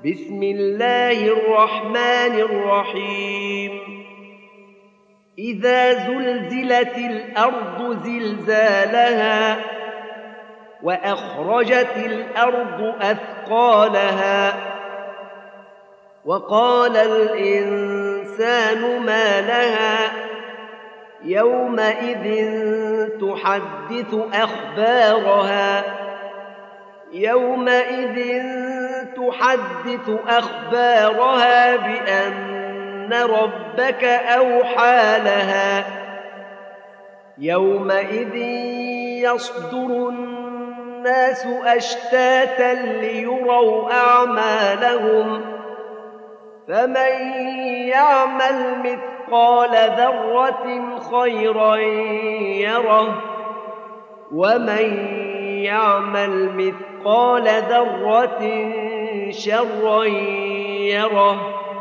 بسم الله الرحمن الرحيم إذا زلزلت الأرض زلزالها وأخرجت الأرض أثقالها وقال الإنسان ما لها يومئذ تحدث أخبارها بأن ربك أوحى لها يومئذ يصدر الناس أشتاتا ليروا أعمالهم فمن يعمل مثقال ذرة خيرا يره ومن يعمل مثقال ذرة شرا يره